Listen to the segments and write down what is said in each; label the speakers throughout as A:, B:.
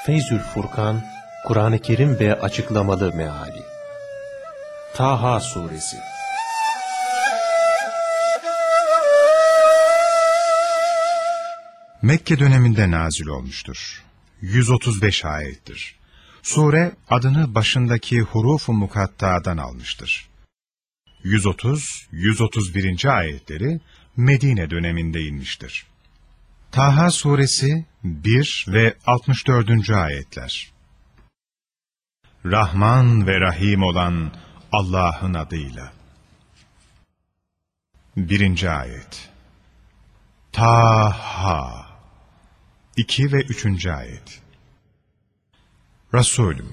A: Feyzül Furkan, Kur'an-ı Kerim ve açıklamalı meali. Taha Suresi.
B: Mekke döneminde nazil olmuştur. 135 ayettir. Sure adını başındaki huruf-u mukatta'dan almıştır. 130-131. ayetleri Medine döneminde inmiştir. Taha suresi 1 ve 64. ayetler. Rahman ve Rahim olan Allah'ın adıyla. 1. ayet. Taha. 2 ve 3. ayet. Resulüm,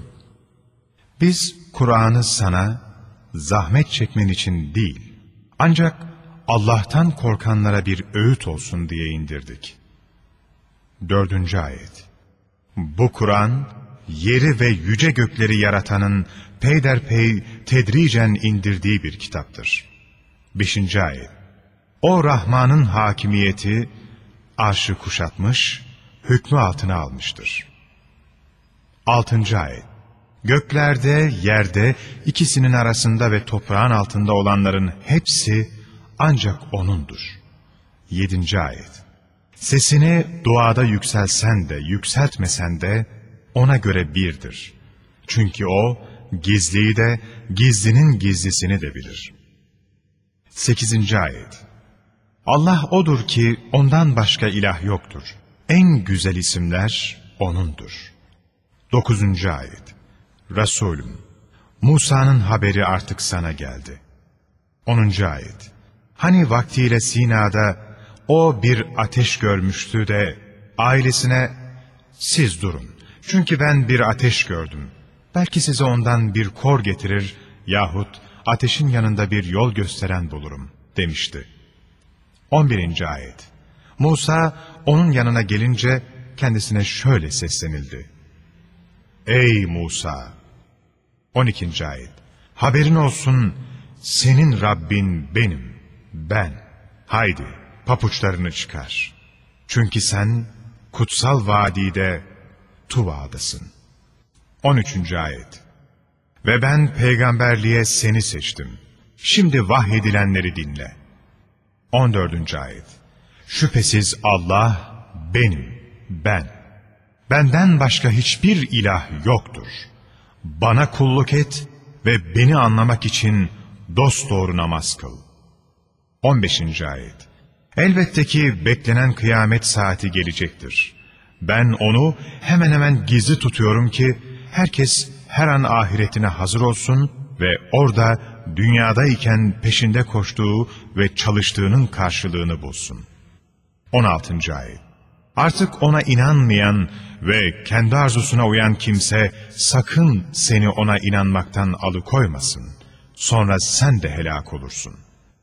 B: biz Kur'an'ı sana zahmet çekmen için değil, ancak Allah'tan korkanlara bir öğüt olsun diye indirdik. 4. ayet. Bu Kur'an, yeri ve yüce gökleri yaratanın peyderpey tedricen indirdiği bir kitaptır. 5. ayet. O Rahman'ın hakimiyeti arşı kuşatmış, hükmü altına almıştır. 6. ayet. Göklerde, yerde, ikisinin arasında ve toprağın altında olanların hepsi ancak O'nundur. 7. ayet. Sesini duada yükselsen de, yükseltmesen de O'na göre birdir. Çünkü O, gizliyi de, gizlinin gizlisini de bilir. 8. ayet. Allah O'dur ki O'ndan başka ilah yoktur. En güzel isimler O'nundur. 9. ayet. Resulüm, Musa'nın haberi artık sana geldi. 10. ayet. Hani vaktiyle Sina'da o bir ateş görmüştü de ailesine siz durun. Çünkü ben bir ateş gördüm. Belki size ondan bir kor getirir yahut ateşin yanında bir yol gösteren bulurum demişti. 11. ayet. Musa onun yanına gelince kendisine şöyle seslenildi. Ey Musa! 12. ayet. Haberin olsun, senin Rabbin benim, ben. Haydi papuçlarını çıkar. Çünkü sen kutsal vadide Tuva'dasın. 13. ayet. Ve ben peygamberliğe seni seçtim. Şimdi vahyedilenleri dinle. 14. ayet. Şüphesiz Allah benim, ben. Benden başka hiçbir ilah yoktur. Bana kulluk et ve beni anlamak için dosdoğru namaz kıl. 15. ayet. Elbette ki beklenen kıyamet saati gelecektir. Ben onu hemen hemen gizli tutuyorum ki herkes her an ahiretine hazır olsun ve orada dünyadayken peşinde koştuğu ve çalıştığının karşılığını bulsun. 16. ayet. Artık ona inanmayan ve kendi arzusuna uyan kimse sakın seni ona inanmaktan alıkoymasın. Sonra sen de helak olursun.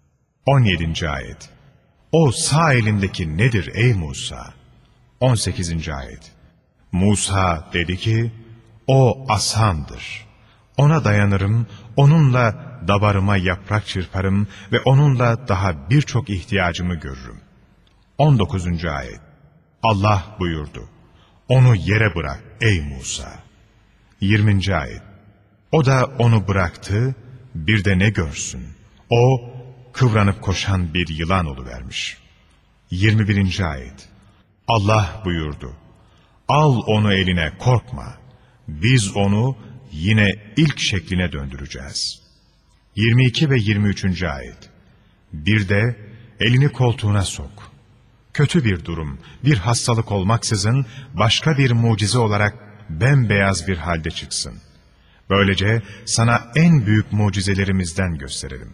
B: 17. ayet. O sağ elindeki nedir ey Musa? 18. ayet. Musa dedi ki, o asamdır. Ona dayanırım, onunla davarıma yaprak çırparım ve onunla daha birçok ihtiyacımı görürüm. 19. ayet. Allah buyurdu, onu yere bırak ey Musa. 20. ayet. O da onu bıraktı, bir de ne görsün? O, kıvranıp koşan bir yılan oluvermiş. 21. ayet. Allah buyurdu, al onu eline, korkma. Biz onu yine ilk şekline döndüreceğiz. 22 ve 23. ayet. Bir de elini koltuğuna sok. Kötü bir durum, bir hastalık olmaksızın başka bir mucize olarak bembeyaz bir halde çıksın. Böylece sana en büyük mucizelerimizden gösterelim.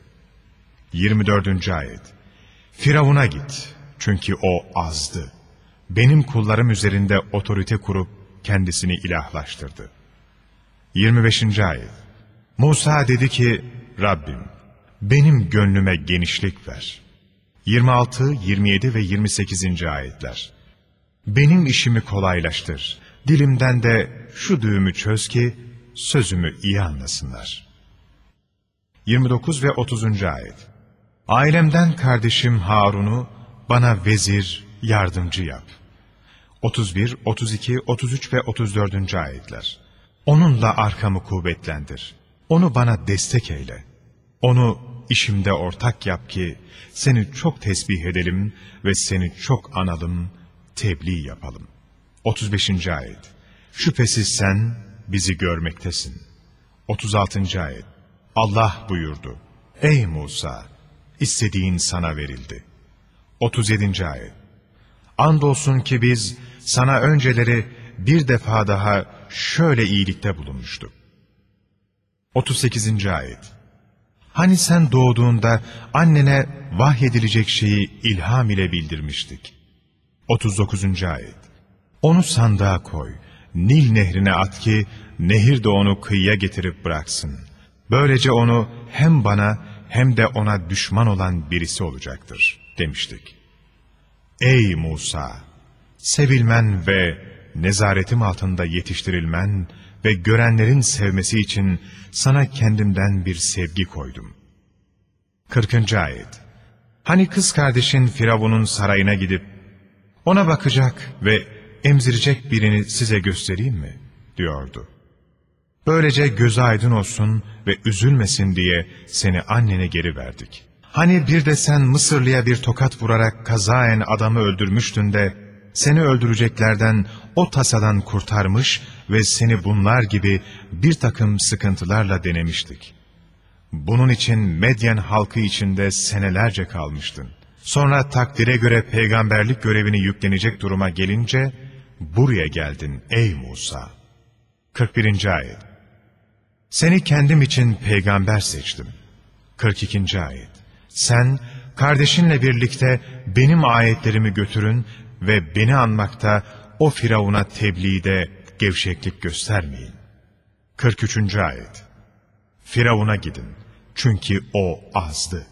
B: 24. ayet. Firavun'a git, çünkü o azdı. Benim kullarım üzerinde otorite kurup kendisini ilahlaştırdı. 25. ayet. Musa dedi ki, Rabbim, benim gönlüme genişlik ver. 26, 27 ve 28. ayetler. Benim işimi kolaylaştır. Dilimden de şu düğümü çöz ki sözümü iyi anlasınlar. 29 ve 30. ayet. Ailemden kardeşim Harun'u bana vezir, yardımcı yap. 31, 32, 33 ve 34. ayetler. Onunla arkamı kuvvetlendir. Onu bana destek eyle. Onu işimde ortak yap ki seni çok tesbih edelim ve seni çok analım, tebliğ yapalım. 35. ayet. Şüphesiz sen bizi görmektesin. 36. ayet. Allah buyurdu: Ey Musa! İstediğin sana verildi. 37. ayet. Andolsun ki biz sana önceleri bir defa daha şöyle iyilikte bulunmuştuk. 38. ayet. Hani sen doğduğunda annene vahyedilecek şeyi ilham ile bildirmiştik. 39. ayet. Onu sandığa koy, Nil nehrine at ki nehir de onu kıyıya getirip bıraksın. Böylece onu hem bana hem de ona düşman olan birisi olacaktır demiştik. Ey Musa! Sevilmen ve nezaretim altında yetiştirilmen ve görenlerin sevmesi için sana kendimden bir sevgi koydum. 40. ayet. Hani kız kardeşin Firavun'un sarayına gidip ona bakacak ve emzirecek birini size göstereyim mi diyordu. Böylece gözü aydın olsun ve üzülmesin diye seni annene geri verdik. Hani bir de sen Mısırlıya bir tokat vurarak kazaen adamı öldürmüştün de seni öldüreceklerden o tasadan kurtarmış ve seni bunlar gibi bir takım sıkıntılarla denemiştik. Bunun için Medyen halkı içinde senelerce kalmıştın. Sonra takdire göre peygamberlik görevini yüklenecek duruma gelince buraya geldin ey Musa. 41. ayet. Seni kendim için peygamber seçtim. 42. ayet. Sen kardeşinle birlikte benim ayetlerimi götürün ve beni anmakta o Firavun'a tebliğde gevşeklik göstermeyin. 43. ayet. Firavun'a gidin çünkü o azdı.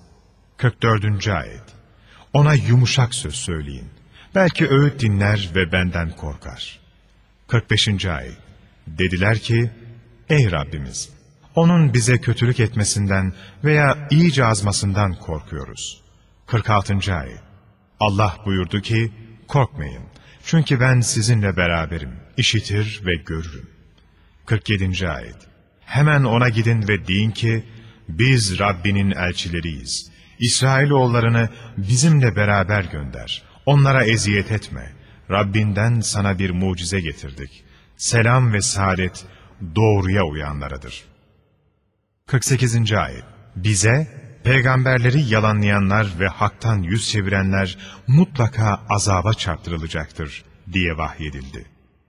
B: 44. ayet. Ona yumuşak söz söyleyin. Belki öğüt dinler ve benden korkar. 45. ayet. Dediler ki, ey Rabbimiz, onun bize kötülük etmesinden veya iyice azmasından korkuyoruz. 46. ayet. Allah buyurdu ki, korkmayın. Çünkü ben sizinle beraberim. İşitir ve görürüm. 47. ayet. Hemen ona gidin ve deyin ki, biz Rabbinin elçileriyiz. İsrailoğullarını bizimle beraber gönder. Onlara eziyet etme. Rabbinden sana bir mucize getirdik. Selam ve saadet doğruya uyanlaradır. 48. ayet. Bize, peygamberleri yalanlayanlar ve haktan yüz çevirenler mutlaka azaba çarptırılacaktır diye vahyedildi.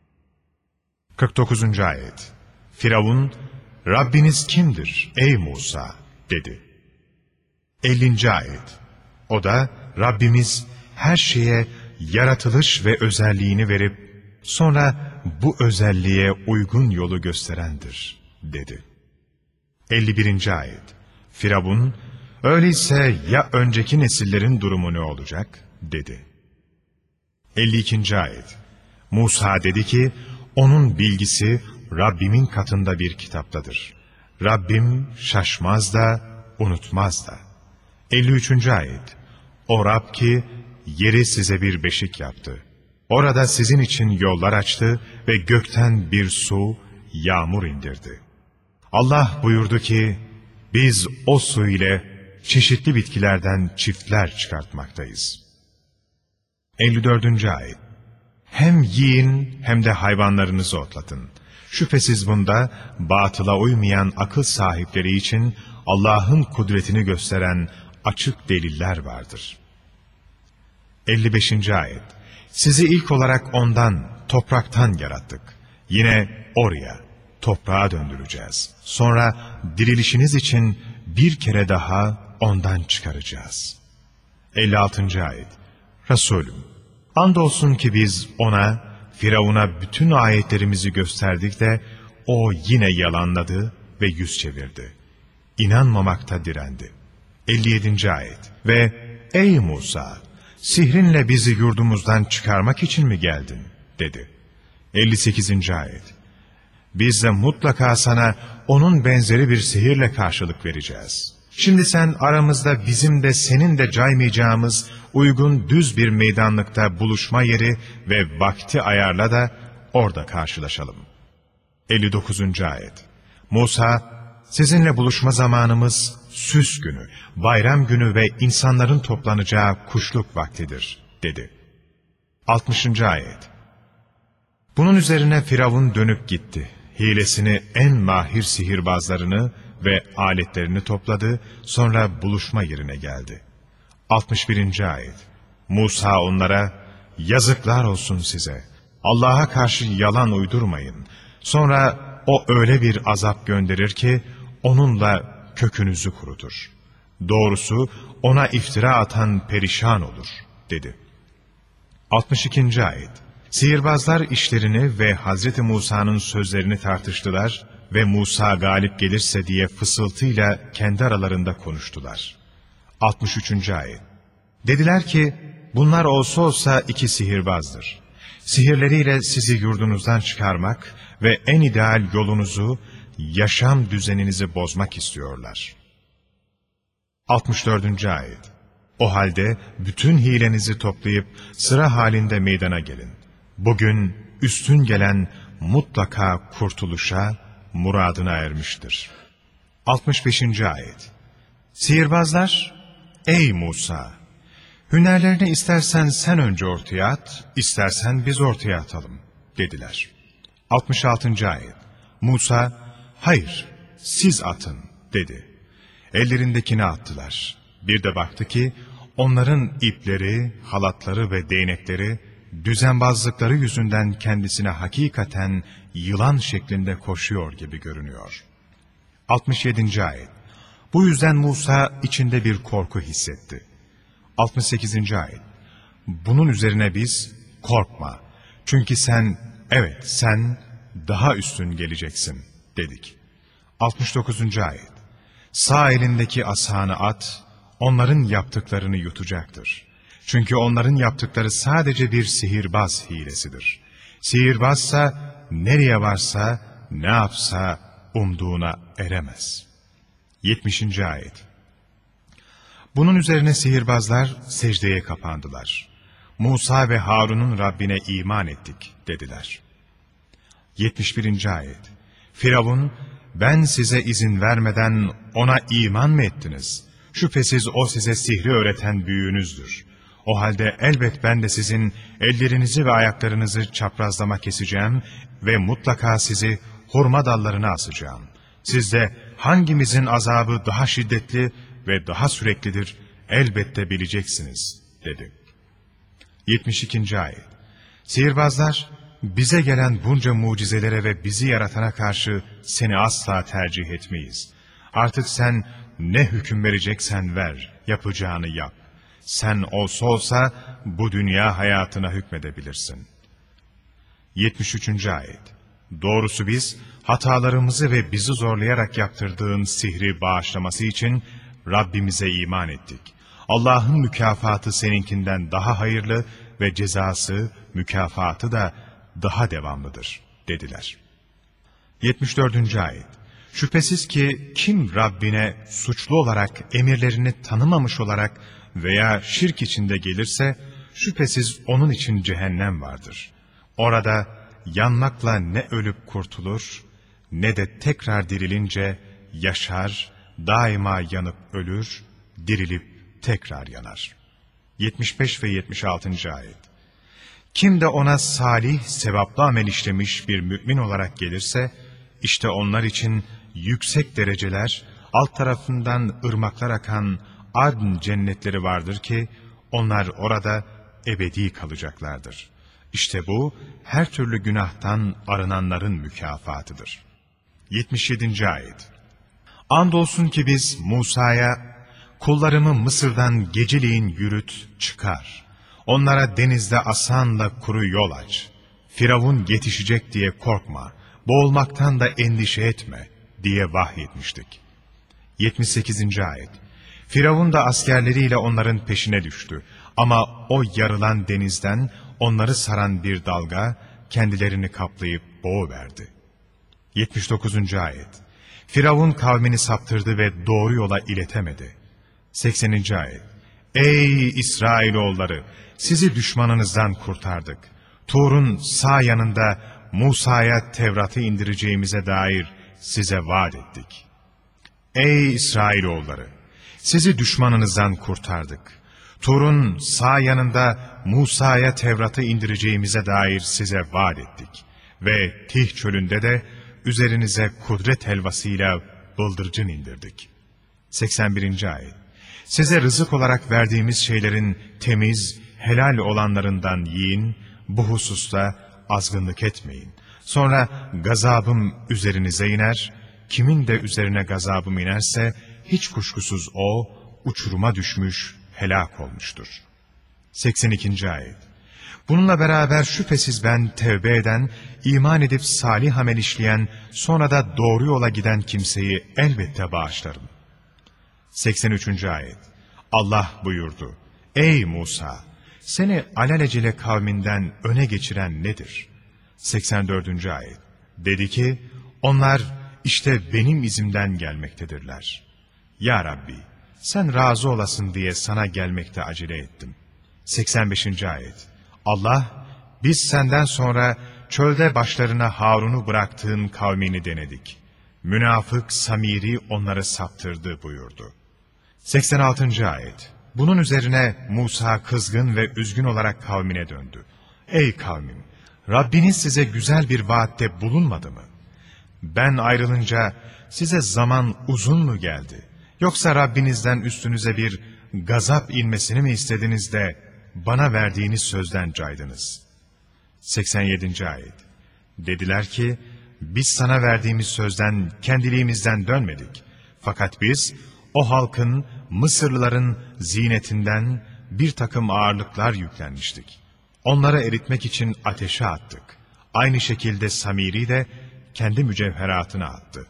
B: 49. ayet. Firavun, Rabbiniz kimdir ey Musa dedi. 50. ayet. O da Rabbimiz her şeye yaratılış ve özelliğini verip sonra bu özelliğe uygun yolu gösterendir dedi. 51. ayet. Firavun, öyleyse ya önceki nesillerin durumu ne olacak dedi. 52. ayet. Musa dedi ki, onun bilgisi Rabbimin katında bir kitaptadır. Rabbim şaşmaz da unutmaz da. 53. ayet. O Rab ki yeri size bir beşik yaptı. Orada sizin için yollar açtı ve gökten bir su, yağmur indirdi. Allah buyurdu ki, biz o su ile çeşitli bitkilerden çiftler çıkartmaktayız. 54. ayet. Hem yiyin hem de hayvanlarınızı otlatın. Şüphesiz bunda batıla uymayan akıl sahipleri için Allah'ın kudretini gösteren açık deliller vardır. 55. ayet. Sizi ilk olarak ondan, topraktan yarattık. Yine oraya, toprağa döndüreceğiz. Sonra dirilişiniz için bir kere daha ondan çıkaracağız. 56. ayet. Resulüm, andolsun ki biz ona, Firavun'a bütün ayetlerimizi gösterdik de o yine yalanladı ve yüz çevirdi. İnanmamakta direndi. 57. ayet. Ve ey Musa, sihrinle bizi yurdumuzdan çıkarmak için mi geldin dedi. 58. ayet. Biz de mutlaka sana onun benzeri bir sihirle karşılık vereceğiz. Şimdi sen aramızda bizim de senin de caymayacağımız uygun düz bir meydanlıkta buluşma yeri ve vakti ayarla da orada karşılaşalım. 59. Ayet. Musa, sizinle buluşma zamanımız süs günü, bayram günü ve insanların toplanacağı kuşluk vaktidir, dedi. 60. Ayet. Bunun üzerine Firavun dönüp gitti. Hilesini en mahir sihirbazlarını ve aletlerini topladı, sonra buluşma yerine geldi. 61. Ayet. Musa onlara, yazıklar olsun size, Allah'a karşı yalan uydurmayın. Sonra o öyle bir azap gönderir ki, onunla kökünüzü kurutur. Doğrusu ona iftira atan perişan olur, dedi. 62. Ayet. Sihirbazlar işlerini ve Hazreti Musa'nın sözlerini tartıştılar ve Musa galip gelirse diye fısıltıyla kendi aralarında konuştular. 63. Ayet. Dediler ki, bunlar olsa olsa iki sihirbazdır. Sihirleriyle sizi yurdunuzdan çıkarmak ve en ideal yolunuzu, yaşam düzeninizi bozmak istiyorlar. 64. Ayet. O halde bütün hilenizi toplayıp sıra halinde meydana gelin. Bugün üstün gelen mutlaka kurtuluşa, muradına ermiştir. 65. Ayet. Sihirbazlar, ey Musa! Hünerlerini istersen sen önce ortaya at, istersen biz ortaya atalım, dediler. 66. Ayet. Musa, hayır, siz atın, dedi. Ellerindekini attılar. Bir de baktı ki, onların ipleri, halatları ve değnekleri, düzenbazlıkları yüzünden kendisine hakikaten yılan şeklinde koşuyor gibi görünüyor. 67. Ayet. Bu yüzden Musa içinde bir korku hissetti. 68. Ayet. Bunun üzerine biz, korkma, çünkü sen, evet sen daha üstün geleceksin, dedik. 69. Ayet. Sağ elindeki asanı at, onların yaptıklarını yutacaktır. Çünkü onların yaptıkları sadece bir sihirbaz hilesidir. Sihirbazsa nereye varsa, ne yapsa umduğuna eremez. 70. Ayet. Bunun üzerine sihirbazlar secdeye kapandılar. Musa ve Harun'un Rabbine iman ettik, dediler. 71. Ayet. Firavun, ben size izin vermeden ona iman mı ettiniz? Şüphesiz o size sihri öğreten büyüğünüzdür. O halde elbet ben de sizin ellerinizi ve ayaklarınızı çaprazlama keseceğim ve mutlaka sizi hurma dallarına asacağım. Siz de hangimizin azabı daha şiddetli ve daha süreklidir elbette bileceksiniz, dedi. 72. Ayet. Sihirbazlar, bize gelen bunca mucizelere ve bizi yaratana karşı seni asla tercih etmeyiz. Artık sen ne hüküm vereceksen ver, yapacağını yap. Sen olsa olsa bu dünya hayatına hükmedebilirsin. 73. Ayet. Doğrusu biz hatalarımızı ve bizi zorlayarak yaptırdığın sihri bağışlaması için Rabbimize iman ettik. Allah'ın mükafatı seninkinden daha hayırlı ve cezası, mükafatı da daha devamlıdır, dediler. 74. Ayet. Şüphesiz ki kim Rabbine suçlu olarak emirlerini tanımamış olarak veya şirk içinde gelirse, şüphesiz onun için cehennem vardır. Orada yanmakla ne ölüp kurtulur, ne de tekrar dirilince yaşar, daima yanıp ölür, dirilip tekrar yanar. 75 ve 76. Ayet. Kim de ona salih, sevaplı amel işlemiş bir mümin olarak gelirse, işte onlar için yüksek dereceler, alt tarafından ırmaklar akan adn cennetleri vardır ki, onlar orada ebedi kalacaklardır. İşte bu, her türlü günahtan arınanların mükafatıdır. 77. Ayet. Andolsun ki biz Musa'ya, kullarımı Mısır'dan geceliğin yürüt, çıkar. Onlara denizde asanla kuru yol aç. Firavun yetişecek diye korkma, boğulmaktan da endişe etme diye vahyetmiştik. 78. Ayet. Firavun da askerleriyle onların peşine düştü. Ama o yarılan denizden onları saran bir dalga kendilerini kaplayıp boğuverdi. 79. Ayet. Firavun kavmini saptırdı ve doğru yola iletemedi. 80. ayet. Ey İsrailoğulları! Sizi düşmanınızdan kurtardık. Tur'un sağ yanında Musa'ya Tevrat'ı indireceğimize dair size vaat ettik. Ey İsrailoğulları! Sizi düşmanınızdan kurtardık. Tur'un sağ yanında Musa'ya Tevrat'ı indireceğimize dair size vaat ettik. Ve Tih çölünde de üzerinize kudret helvasıyla bıldırcın indirdik. 81. ayet. Size rızık olarak verdiğimiz şeylerin temiz, helal olanlarından yiyin, bu hususta azgınlık etmeyin. Sonra gazabım üzerinize iner, kimin de üzerine gazabım inerse, hiç kuşkusuz o, uçuruma düşmüş, helak olmuştur. 82. ayet. Bununla beraber şüphesiz ben tevbe eden, iman edip salih amel işleyen, sonra da doğru yola giden kimseyi elbette bağışlarım. 83. ayet. Allah buyurdu: Ey Musa! Seni alelacele kavminden öne geçiren nedir? 84. ayet. Dedi ki, onlar işte benim izimden gelmektedirler. Ya Rabbi, sen razı olasın diye sana gelmekte acele ettim. 85. ayet. Allah, biz senden sonra çölde başlarına Harun'u bıraktığın kavmini denedik. Münafık Samiri onları saptırdı buyurdu. 86. ayet. Bunun üzerine Musa kızgın ve üzgün olarak kavmine döndü. Ey kavmim! Rabbiniz size güzel bir vaatte bulunmadı mı? Ben ayrılınca size zaman uzun mu geldi? Yoksa Rabbinizden üstünüze bir gazap inmesini mi istediniz de bana verdiğiniz sözden caydınız? 87. ayet. Dediler ki, biz sana verdiğimiz sözden kendiliğimizden dönmedik. Fakat biz o halkın, Mısırlıların zinetinden bir takım ağırlıklar yüklenmiştik. Onları eritmek için ateşe attık. Aynı şekilde Samiri de kendi mücevheratını attı.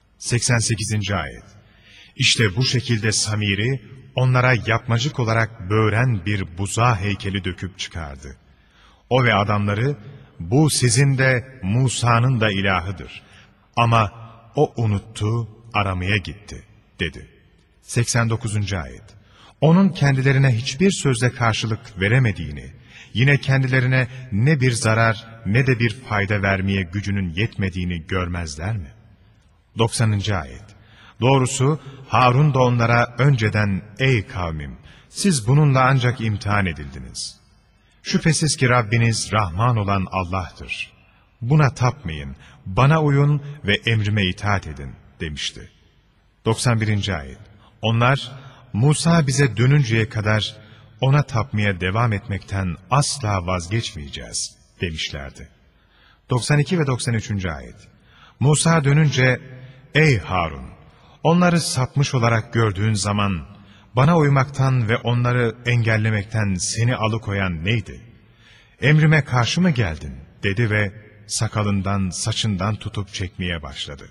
B: 88. ayet. İşte bu şekilde Samiri onlara yapmacık olarak böğren bir buzağı heykeli döküp çıkardı. O ve adamları, bu sizin de Musa'nın da ilahıdır. Ama o unuttu, aramaya gitti dedi. 89. ayet. Onun kendilerine hiçbir sözle karşılık veremediğini, yine kendilerine ne bir zarar ne de bir fayda vermeye gücünün yetmediğini görmezler mi? 90. ayet. Doğrusu Harun da onlara önceden, ey kavmim, siz bununla ancak imtihan edildiniz. Şüphesiz ki Rabbiniz Rahman olan Allah'tır. Buna tapmayın, bana uyun ve emrime itaat edin demişti. 91. ayet. Onlar, Musa bize dönünceye kadar ona tapmaya devam etmekten asla vazgeçmeyeceğiz demişlerdi. 92 ve 93. ayet. Musa dönünce, ey Harun! Onları sapmış olarak gördüğün zaman, bana uymaktan ve onları engellemekten seni alıkoyan neydi? Emrime karşı mı geldin? Dedi ve sakalından, saçından tutup çekmeye başladı.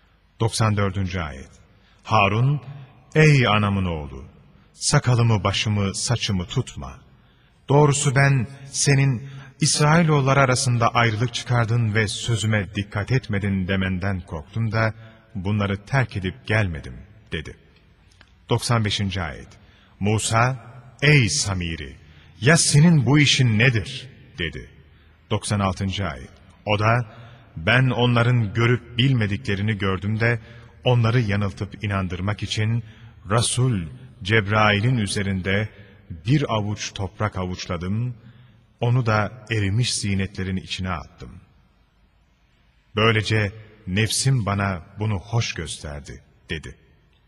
B: 94. ayet. Harun, ey anamın oğlu! Sakalımı, başımı, saçımı tutma. Doğrusu ben senin İsrailoğulları arasında ayrılık çıkardın ve sözüme dikkat etmedin demenden korktum da bunları terk edip gelmedim dedi. 95. ayet. Musa, ey Samiri! Ya senin bu işin nedir? dedi. 96. ayet. O da, ben onların görüp bilmediklerini gördüm de onları yanıltıp inandırmak için Resul Cebrail'in üzerinde bir avuç toprak avuçladım, onu da erimiş zinetlerin içine attım. Böylece nefsim bana bunu hoş gösterdi dedi.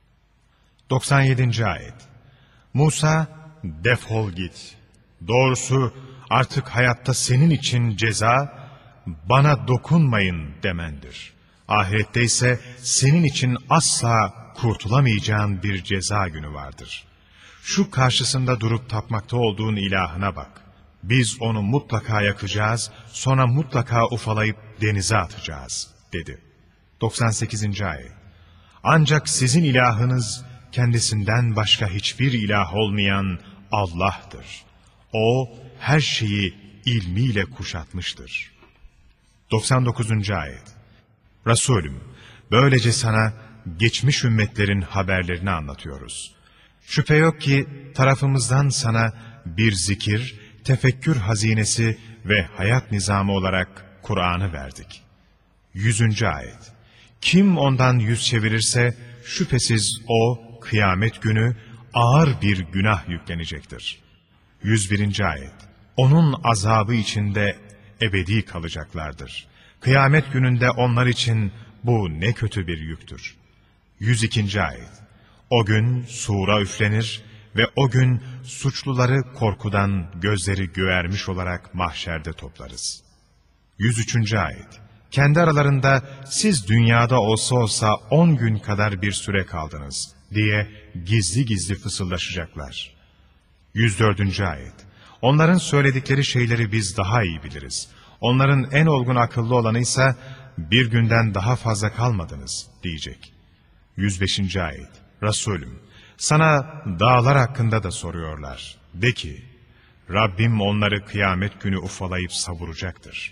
B: 97. ayet. Musa, defol git. Doğrusu artık hayatta senin için ceza, bana dokunmayın demendir. Ahirette ise senin için asla kurtulamayacağın bir ceza günü vardır. Şu karşısında durup tapmakta olduğun ilahına bak. Biz onu mutlaka yakacağız, sonra mutlaka ufalayıp denize atacağız dedi. 98. ayet. Ancak sizin ilahınız kendisinden başka hiçbir ilah olmayan Allah'tır. O her şeyi ilmiyle kuşatmıştır. 99. ayet. Resulüm, Böylece sana geçmiş ümmetlerin haberlerini anlatıyoruz. Şüphe yok ki tarafımızdan sana bir zikir, tefekkür hazinesi ve hayat nizamı olarak Kur'an'ı verdik. 100. ayet. Kim ondan yüz çevirirse şüphesiz o kıyamet günü ağır bir günah yüklenecektir. 101. ayet. Onun azabı içinde ebedi kalacaklardır. Kıyamet gününde onlar için bu ne kötü bir yüktür. 102. ayet. O gün sura üflenir ve o gün suçluları korkudan gözleri göğermiş olarak mahşerde toplarız. 103. ayet. Kendi aralarında siz dünyada olsa 10 gün kadar bir süre kaldınız diye gizli gizli fısıldaşacaklar. 104. ayet. Onların söyledikleri şeyleri biz daha iyi biliriz. Onların en olgun akıllı olanıysa bir günden daha fazla kalmadınız diyecek. 105. ayet. Resulüm, sana dağlar hakkında da soruyorlar. De ki, Rabbim onları kıyamet günü ufalayıp savuracaktır.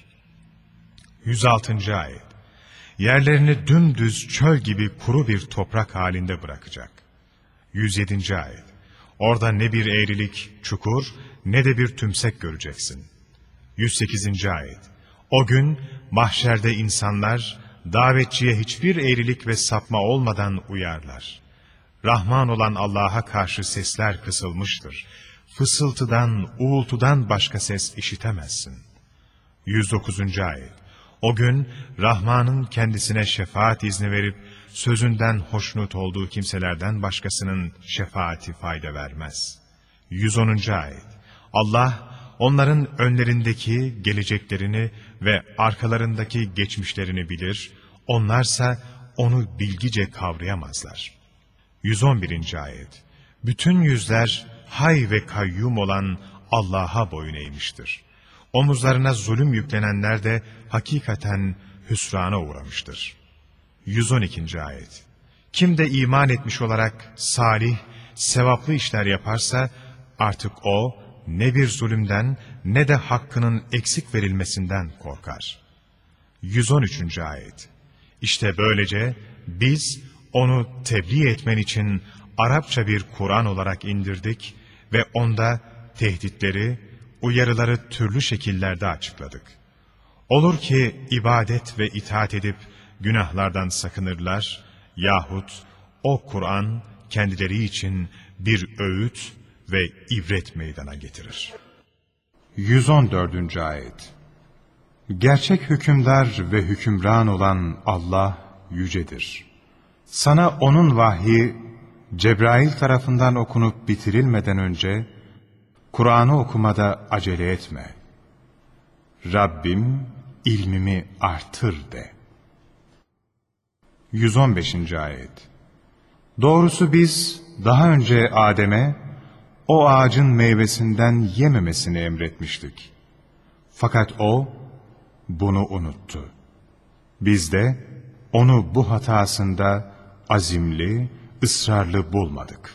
B: 106. ayet. Yerlerini dümdüz çöl gibi kuru bir toprak halinde bırakacak. 107. ayet. Orada ne bir eğrilik, çukur, ne de bir tümsek göreceksin. 108. ayet. O gün mahşerde insanlar davetçiye hiçbir eğrilik ve sapma olmadan uyarlar. Rahman olan Allah'a karşı sesler kısılmıştır. Fısıltıdan, uğultudan başka ses işitemezsin. 109. ayet. O gün Rahman'ın kendisine şefaat izni verip sözünden hoşnut olduğu kimselerden başkasının şefaati fayda vermez. 110. ayet. Allah onların önlerindeki geleceklerini ve arkalarındaki geçmişlerini bilir, onlarsa onu bilgice kavrayamazlar. 111. ayet. Bütün yüzler hay ve kayyum olan Allah'a boyun eğmiştir. Omuzlarına zulüm yüklenenler de hakikaten hüsrana uğramıştır. 112. ayet. Kim de iman etmiş olarak salih, sevaplı işler yaparsa artık o ne bir zulümden ne de hakkının eksik verilmesinden korkar. 113. ayet. İşte böylece biz onu tebliğ etmen için Arapça bir Kur'an olarak indirdik ve onda tehditleri, uyarıları türlü şekillerde açıkladık. Olur ki ibadet ve itaat edip günahlardan sakınırlar yahut o Kur'an kendileri için bir öğüt ve ibret meydana getirir.
C: 114. ayet. Gerçek hükümdar ve hükümran olan Allah yücedir. Sana onun vahyi Cebrail tarafından okunup bitirilmeden önce Kur'an'ı okumada acele etme. Rabbim ilmimi artır de. 115. ayet. Doğrusu biz daha önce Adem'e o ağacın meyvesinden yememesini emretmiştik. Fakat o bunu unuttu. Biz de onu bu hatasında azimli, ısrarlı bulmadık.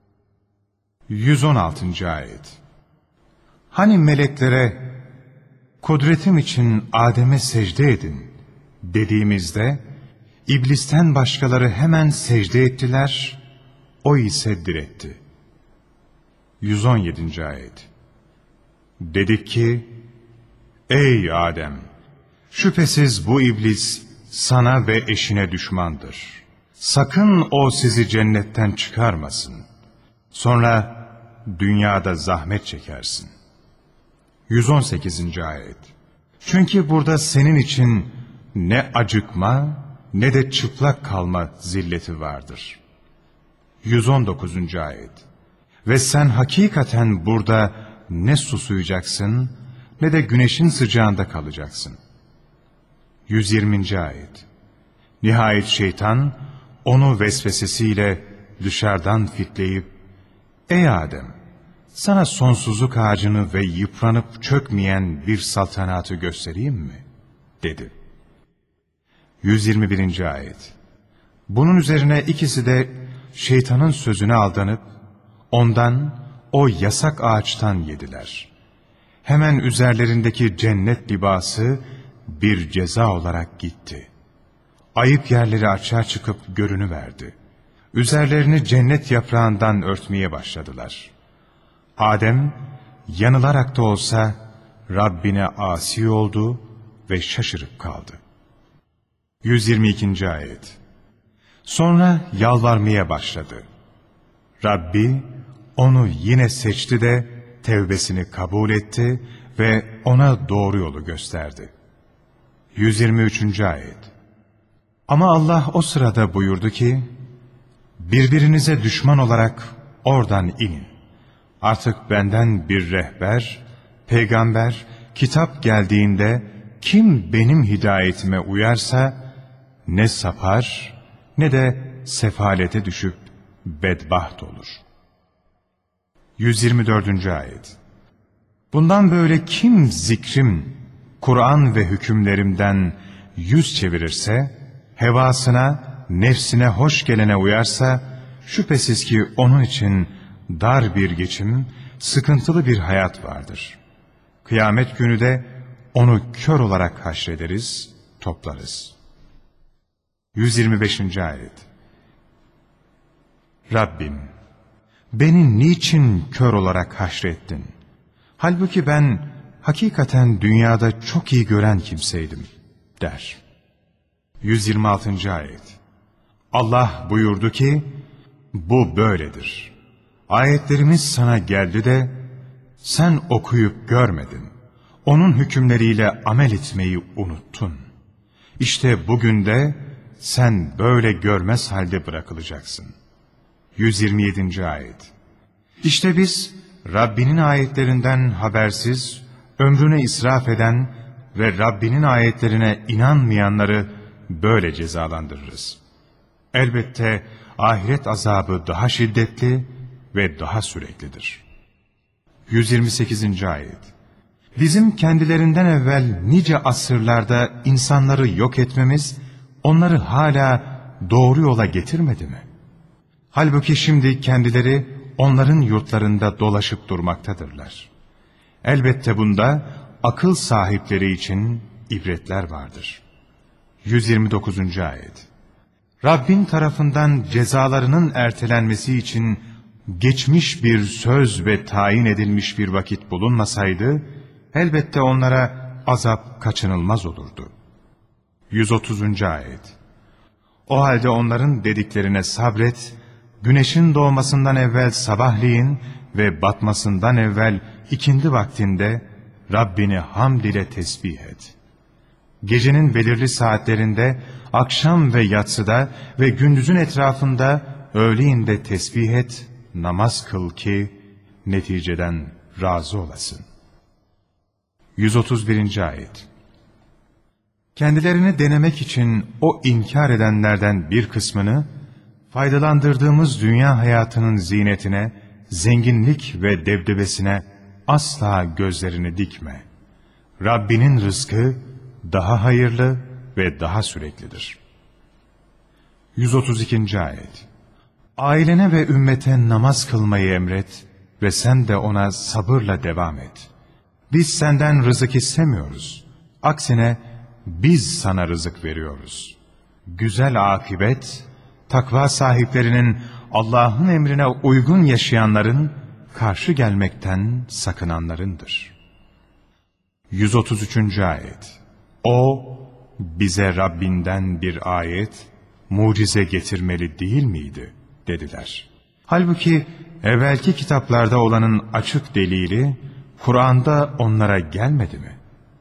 C: 116. ayet. Hani meleklere kudretim için Adem'e secde edin dediğimizde İblisten başkaları hemen secde ettiler, o ise diretti. 117. ayet. Dedik ki, ey Adem! Şüphesiz bu iblis sana ve eşine düşmandır. Sakın o sizi cennetten çıkarmasın. Sonra dünyada zahmet çekersin. 118. ayet. Çünkü burada senin için ne acıkma ne de çıplak kalma zilleti vardır. 119. ayet. Ve sen hakikaten burada ne susayacaksın ne de güneşin sıcağında kalacaksın. 120. ayet. Nihayet şeytan onu vesvesesiyle dışarıdan fitleyip, ey Adem! Sana sonsuzluk ağacını ve yıpranıp çökmeyen bir saltanatı göstereyim mi? dedi. 121. ayet. Bunun üzerine ikisi de şeytanın sözüne aldanıp, ondan, o yasak ağaçtan yediler. Hemen üzerlerindeki cennet libası bir ceza olarak gitti. ayıp yerleri açığa çıkıp görünüverdi. Üzerlerini cennet yaprağından örtmeye başladılar. Adem, yanılarak da olsa Rabbine asi oldu ve şaşırıp kaldı. 122. Ayet. Sonra yalvarmaya başladı. Rabbi onu yine seçti de tevbesini kabul etti ve ona doğru yolu gösterdi. 123. Ayet. Ama Allah o sırada buyurdu ki, birbirinize düşman olarak oradan inin. Artık benden bir rehber, peygamber, kitap geldiğinde kim benim hidayetime uyarsa ne sapar ne de sefalete düşüp bedbaht olur. 124. Ayet. Bundan böyle kim zikrim, Kur'an ve hükümlerimden yüz çevirirse, hevasına, nefsine hoş gelene uyarsa, şüphesiz ki onun için dar bir geçim, sıkıntılı bir hayat vardır. Kıyamet günü de onu kör olarak haşrederiz, toplarız. 125. Ayet. Rabbim, beni niçin kör olarak haşrettin? Halbuki ben hakikaten dünyada çok iyi gören kimseydim, der. 126. Ayet. Allah buyurdu ki, bu böyledir. Ayetlerimiz sana geldi de, sen okuyup görmedin. Onun hükümleriyle amel etmeyi unuttun. İşte bugün de sen böyle görmez halde bırakılacaksın. 127. Ayet. İşte biz Rabbinin ayetlerinden habersiz, ömrünü israf eden ve Rabbinin ayetlerine inanmayanları böyle cezalandırırız. Elbette ahiret azabı daha şiddetli ve daha süreklidir. 128. Ayet. Bizim kendilerinden evvel nice asırlarda insanları yok etmemiz, onları hala doğru yola getirmedi mi? Halbuki şimdi kendileri onların yurtlarında dolaşıp durmaktadırlar. Elbette bunda akıl sahipleri için ibretler vardır. 129. Ayet. Rabbin tarafından cezalarının ertelenmesi için geçmiş bir söz ve tayin edilmiş bir vakit bulunmasaydı, elbette onlara azap kaçınılmaz olurdu. 130. Ayet. O halde onların dediklerine sabret, güneşin doğmasından evvel sabahleyin ve batmasından evvel ikindi vaktinde Rabbini hamd ile tesbih et. Gecenin belirli saatlerinde, akşam ve yatsıda ve gündüzün etrafında öğleyin tesbih et, namaz kıl ki neticeden razı olasın. 131. Ayet. Kendilerini denemek için o inkar edenlerden bir kısmını, faydalandırdığımız dünya hayatının zinetine, zenginlik ve debdebesine asla gözlerini dikme. Rabbinin rızkı daha hayırlı ve daha süreklidir. 132. Ayet. Ailene ve ümmete namaz kılmayı emret ve sen de ona sabırla devam et. Biz senden rızık istemiyoruz. Aksine biz sana rızık veriyoruz. Güzel akibet, takva sahiplerinin, Allah'ın emrine uygun yaşayanların, karşı gelmekten sakınanlarındır. 133. Ayet. O, bize Rabbinden bir ayet, mucize getirmeli değil miydi? Dediler. Halbuki evvelki kitaplarda olanın açık delili, Kur'an'da onlara gelmedi mi?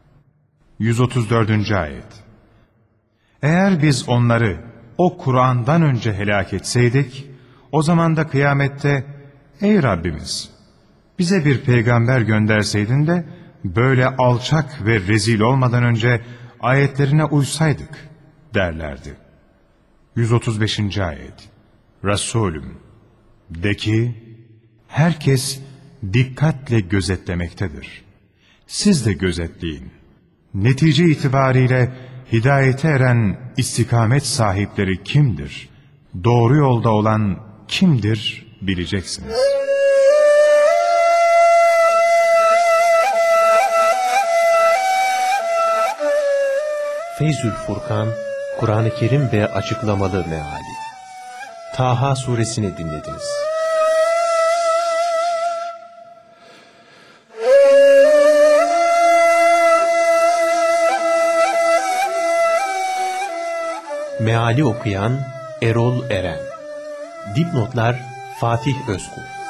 C: 134. Ayet. Eğer biz onları o Kur'an'dan önce helak etseydik, o zaman da kıyamette, ey Rabbimiz, bize bir peygamber gönderseydin de, böyle alçak ve rezil olmadan önce ayetlerine uysaydık, derlerdi. 135. Ayet. Resulüm, de ki, herkes dikkatle gözetlemektedir. Siz de gözetleyin. Netice itibariyle hidayete eren istikamet sahipleri kimdir? Doğru yolda olan kimdir bileceksiniz.
A: Feyzül Furkan, Kur'an-ı Kerim ve açıklamalı meali. Taha suresini dinlediniz. Meali okuyan Erol Eren. Dipnotlar Fatih Özkul.